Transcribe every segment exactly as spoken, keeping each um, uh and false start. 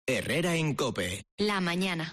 Herrera en COPE. La mañana.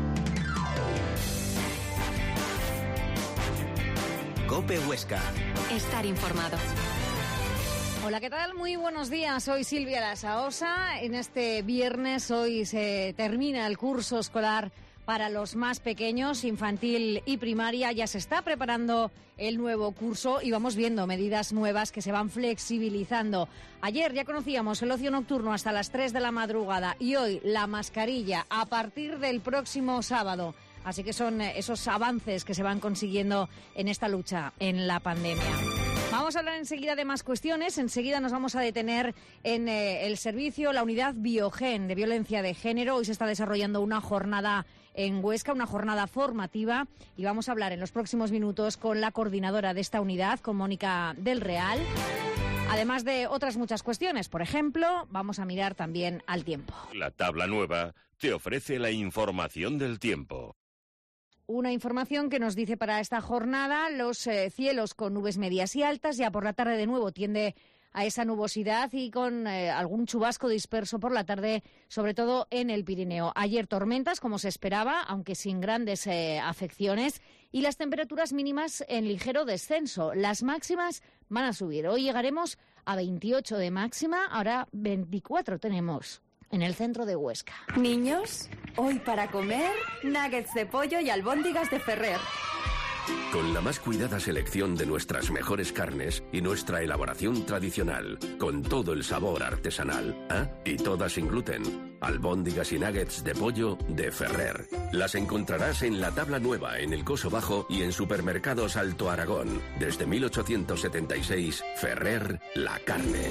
COPE Huesca. Estar informado. Hola, ¿qué tal? Muy buenos días. Soy Silvia Lasaosa. En este viernes hoy se termina el curso escolar para los más pequeños, infantil y primaria. Ya se está preparando el nuevo curso y vamos viendo medidas nuevas que se van flexibilizando. Ayer ya conocíamos el ocio nocturno hasta las tres de la madrugada y hoy la mascarilla a partir del próximo sábado. Así que son esos avances que se van consiguiendo en esta lucha en la pandemia. Vamos a hablar enseguida de más cuestiones. Enseguida nos vamos a detener en eh, el servicio, la unidad Biogen de violencia de género. Hoy se está desarrollando una jornada en Huesca, una jornada formativa, y vamos a hablar en los próximos minutos con la coordinadora de esta unidad, con Mónica del Real. Además de otras muchas cuestiones, por ejemplo, vamos a mirar también al tiempo. La tabla nueva te ofrece la información del tiempo. Una información que nos dice para esta jornada los eh, cielos con nubes medias y altas. Ya por la tarde de nuevo tiende a esa nubosidad y con eh, algún chubasco disperso por la tarde, sobre todo en el Pirineo. Ayer tormentas, como se esperaba, aunque sin grandes eh, afecciones, y las temperaturas mínimas en ligero descenso. Las máximas van a subir. Hoy llegaremos a veintiocho de máxima, ahora veinticuatro tenemos en el centro de Huesca. Niños, hoy para comer, nuggets de pollo y albóndigas de Ferrer. Con la más cuidada selección de nuestras mejores carnes y nuestra elaboración tradicional, con todo el sabor artesanal, ¿ah? Y todas sin gluten. Albóndigas y nuggets de pollo de Ferrer. Las encontrarás en la tabla nueva, en el Coso Bajo y en Supermercados Alto Aragón. Desde mil ochocientos setenta y seis, Ferrer, la carne.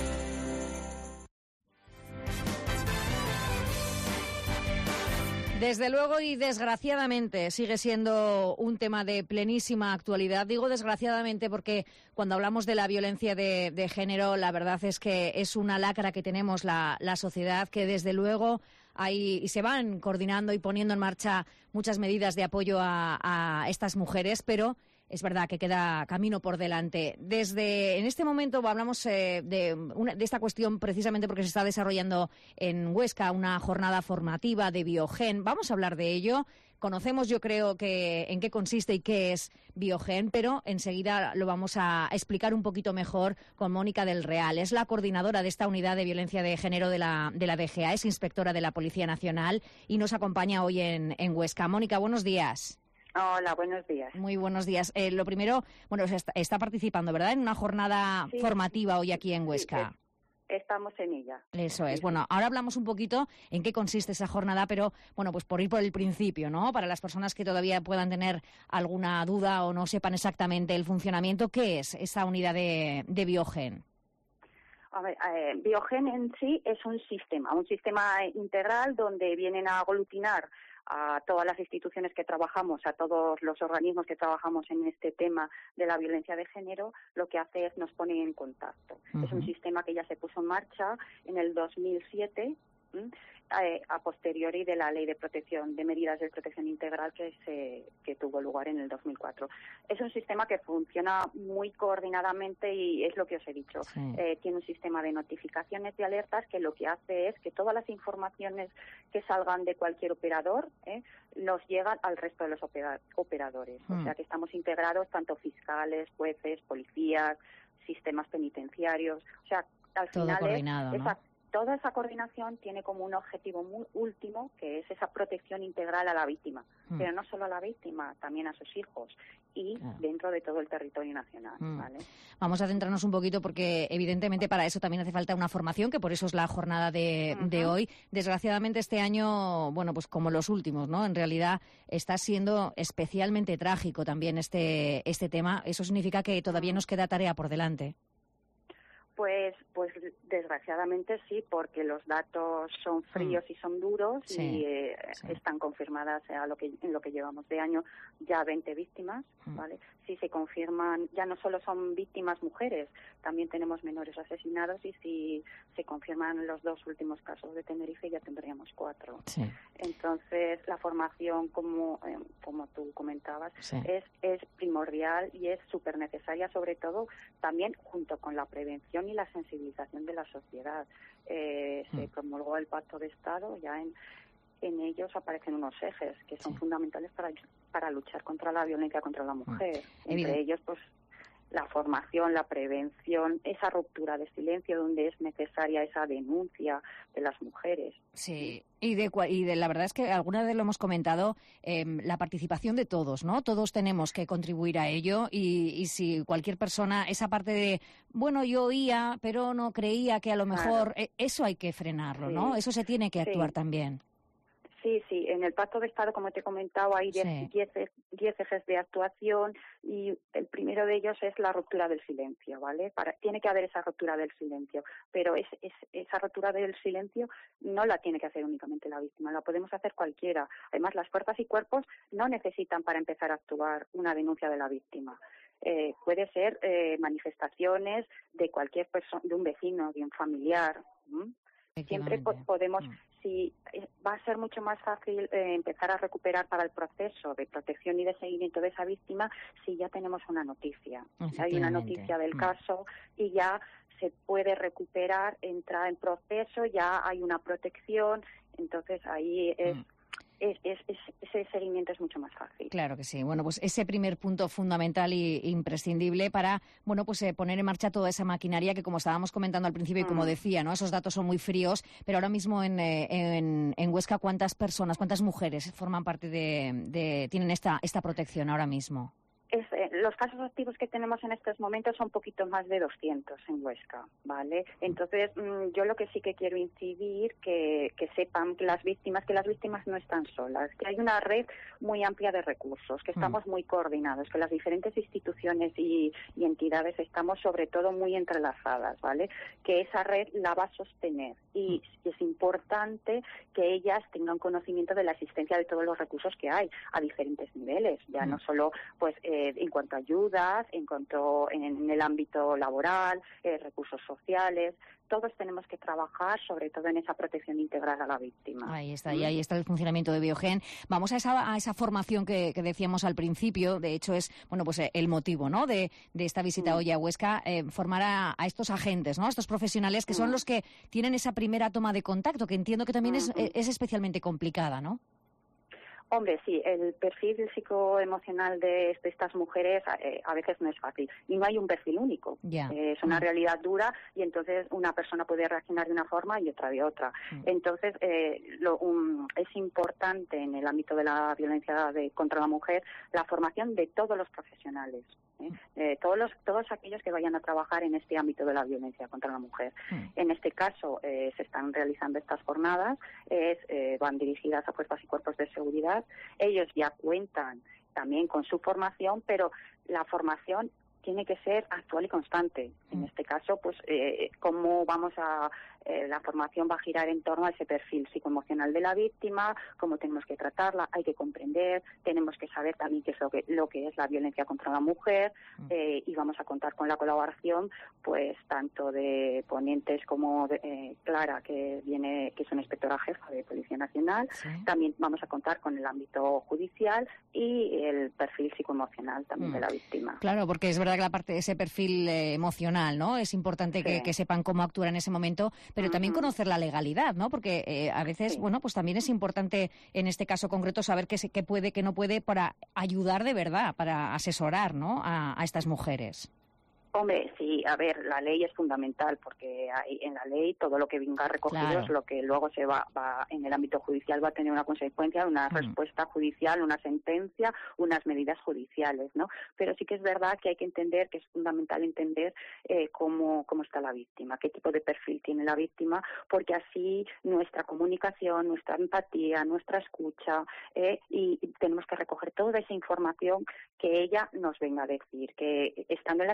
Desde luego y desgraciadamente sigue siendo un tema de plenísima actualidad. Digo desgraciadamente porque cuando hablamos de la violencia de, de género, la verdad es que es una lacra que tenemos la, la sociedad, que desde luego hay, y se van coordinando y poniendo en marcha muchas medidas de apoyo a, a estas mujeres, pero es verdad que queda camino por delante. Desde en este momento hablamos eh, de, una, de esta cuestión precisamente porque se está desarrollando en Huesca una jornada formativa de Biogen. Vamos a hablar de ello. Conocemos, yo creo, que en qué consiste y qué es Biogen, pero enseguida lo vamos a explicar un poquito mejor con Mónica del Real. Es la coordinadora de esta unidad de violencia de género de la, de la D G A, es inspectora de la Policía Nacional y nos acompaña hoy en, en Huesca. Mónica, buenos días. Hola, buenos días. Muy buenos días. Eh, lo primero, bueno, está, está participando, ¿verdad?, en una jornada sí, formativa hoy aquí en Huesca. Sí, estamos en ella. Eso es. Bueno, ahora hablamos un poquito en qué consiste esa jornada, pero, bueno, pues por ir por el principio, ¿no? Para las personas que todavía puedan tener alguna duda o no sepan exactamente el funcionamiento, ¿qué es esa unidad de, de Biogen? A ver, eh, Biogen en sí es un sistema, un sistema integral donde vienen a aglutinar a todas las instituciones que trabajamos, a todos los organismos que trabajamos en este tema de la violencia de género. Lo que hace es nos pone en contacto. Uh-huh. Es un sistema que ya se puso en marcha en el dos mil siete, ¿m? Eh, a posteriori de la Ley de Protección, de Medidas de Protección Integral que se que tuvo lugar en el dos mil cuatro. Es un sistema que funciona muy coordinadamente y es lo que os he dicho. Sí. Eh, tiene un sistema de notificaciones y alertas que lo que hace es que todas las informaciones que salgan de cualquier operador eh, nos llegan al resto de los opera- operadores. Mm. O sea que estamos integrados tanto fiscales, jueces, policías, sistemas penitenciarios. O sea, al todo final coordinado, es ¿no? esa, toda esa coordinación tiene como un objetivo muy último, que es esa protección integral a la víctima, mm. pero no solo a la víctima, también a sus hijos y claro. dentro de todo el territorio nacional. Mm. ¿Vale? Vamos a centrarnos un poquito porque evidentemente para eso también hace falta una formación, que por eso es la jornada de, uh-huh. de hoy. Desgraciadamente este año, bueno, pues como los últimos, ¿no? En realidad está siendo especialmente trágico también este, este tema. Eso significa que todavía nos queda tarea por delante. Pues, pues desgraciadamente sí, porque los datos son fríos mm. y son duros sí, y eh, sí. están confirmadas a lo que en lo que llevamos de año ya veinte víctimas, mm. ¿vale? Si se confirman, ya no solo son víctimas mujeres, también tenemos menores asesinados y si se confirman los dos últimos casos de Tenerife ya tendríamos cuatro. Sí. Entonces, la formación, como, eh, como tú comentabas, sí. es, es primordial y es súper necesaria, sobre todo también junto con la prevención y la sensibilización de la sociedad. Eh, mm. Se promulgó el Pacto de Estado, ya en, en ellos aparecen unos ejes que son sí. fundamentales para, para luchar contra la violencia contra la mujer. Mm. Entre ellos, pues, la formación, la prevención, esa ruptura de silencio donde es necesaria esa denuncia de las mujeres. Sí, y de, y de la verdad es que alguna vez lo hemos comentado, eh, la participación de todos, ¿no? Todos tenemos que contribuir a ello y, y si cualquier persona, esa parte de, bueno, yo oía, pero no creía que a lo mejor, claro. eh, eso hay que frenarlo, sí. ¿no? Eso se tiene que actuar sí. también. Sí, sí, en el Pacto de Estado, como te he comentado, hay diez sí. ejes de actuación y el primero de ellos es la ruptura del silencio, ¿vale? Para, tiene que haber esa ruptura del silencio, pero es, es, esa ruptura del silencio no la tiene que hacer únicamente la víctima, la podemos hacer cualquiera. Además, las fuerzas y cuerpos no necesitan para empezar a actuar una denuncia de la víctima. Eh, puede ser eh, manifestaciones de cualquier persona, de un vecino, de un familiar. ¿m? Siempre po podemos, mm. si va a ser mucho más fácil eh, empezar a recuperar para el proceso de protección y de seguimiento de esa víctima si ya tenemos una noticia. Hay una noticia del mm. caso y ya se puede recuperar, entra en proceso, ya hay una protección, entonces ahí es... Mm. Es, es, es, ese seguimiento es mucho más fácil. Claro que sí. Bueno, pues ese primer punto fundamental e imprescindible para, bueno, pues eh, poner en marcha toda esa maquinaria que, como estábamos comentando al principio y como decía, ¿no? Esos datos son muy fríos, pero ahora mismo en, eh, en, en Huesca, ¿cuántas personas, cuántas mujeres forman parte de, de tienen esta, esta protección ahora mismo? Es, eh, los casos activos que tenemos en estos momentos son un poquito más de doscientos en Huesca, ¿vale? Entonces, mmm, yo lo que sí que quiero incidir, que, que sepan que las víctimas, que las víctimas no están solas, que hay una red muy amplia de recursos, que estamos muy coordinados, que las diferentes instituciones y, y entidades estamos sobre todo muy entrelazadas, ¿vale? Que esa red la va a sostener y es importante que ellas tengan conocimiento de la existencia de todos los recursos que hay a diferentes niveles, ya no solo, pues, eh, en cuanto a ayudas, en cuanto en, en el ámbito laboral, eh, recursos sociales, todos tenemos que trabajar sobre todo en esa protección integral a la víctima. Ahí está, y ahí está el funcionamiento de Biogen. Vamos a esa, a esa formación que, que decíamos al principio, de hecho es, bueno, pues el motivo, ¿no?, de, de esta visita mm. hoy a Huesca, eh, formar a, a estos agentes, ¿no?, a estos profesionales que mm. son los que tienen esa primera toma de contacto, que entiendo que también mm. es, es especialmente complicada, ¿no? Hombre, sí, el perfil psicoemocional de, de estas mujeres eh, a veces no es fácil y no hay un perfil único. Yeah. Eh, es una mm. realidad dura y entonces una persona puede reaccionar de una forma y otra de otra. Mm. Entonces, eh, lo, um, es importante en el ámbito de la violencia de, contra la mujer la formación de todos los profesionales. ¿eh? Eh, todos los, todos aquellos que vayan a trabajar en este ámbito de la violencia contra la mujer. Mm. En este caso, eh, se están realizando estas jornadas, es, eh, van dirigidas a fuerzas y cuerpos de seguridad. Ellos ya cuentan también con su formación, pero la formación tiene que ser actual y constante. En este caso, pues, eh, cómo vamos a... Eh, la formación va a girar en torno a ese perfil psicoemocional de la víctima, cómo tenemos que tratarla, hay que comprender, tenemos que saber también qué es lo que, lo que es la violencia contra la mujer, eh, y vamos a contar con la colaboración, pues, tanto de ponentes como de, eh, Clara, que viene, que es una inspectora jefa de Policía Nacional, ¿sí? También vamos a contar con el ámbito judicial y el perfil psicoemocional también mm. de la víctima. Claro, porque es verdad que la parte de ese perfil eh, emocional, ¿no?, es importante sí. que, que sepan cómo actuar en ese momento, pero uh-huh. también conocer la legalidad, ¿no? Porque eh, a veces, sí. bueno, pues también es importante en este caso concreto saber qué, qué puede, qué no puede para ayudar de verdad, para asesorar, ¿no?, a, a estas mujeres. Hombre, sí, a ver, la ley es fundamental porque hay, en la ley todo lo que venga recogido claro. es lo que luego se va, va en el ámbito judicial va a tener una consecuencia, una mm. respuesta judicial, una sentencia, unas medidas judiciales, ¿no? Pero sí que es verdad que hay que entender, que es fundamental entender eh, cómo, cómo está la víctima, qué tipo de perfil tiene la víctima, porque así nuestra comunicación, nuestra empatía, nuestra escucha, eh, y, y tenemos que recoger toda esa información que ella nos venga a decir, que estando en la situación que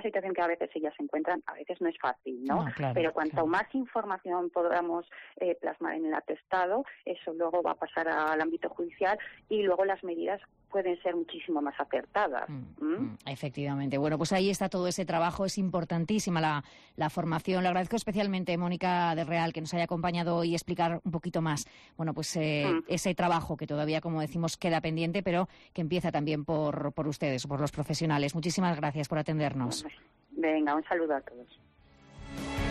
a veces ellas se encuentran, a veces no es fácil, ¿no? no claro, Pero cuanto claro. más información podamos eh, plasmar en el atestado, eso luego va a pasar al ámbito judicial y luego las medidas pueden ser muchísimo más acertadas. Mm, ¿Mm? mm, efectivamente. Bueno, pues ahí está todo ese trabajo. Es importantísima la, la formación. Le agradezco especialmente, Mónica del Real, que nos haya acompañado hoy y explicar un poquito más, bueno, pues eh, Mm. ese trabajo que todavía, como decimos, queda pendiente, pero que empieza también por, por ustedes, por los profesionales. Muchísimas gracias por atendernos. Venga, un saludo a todos.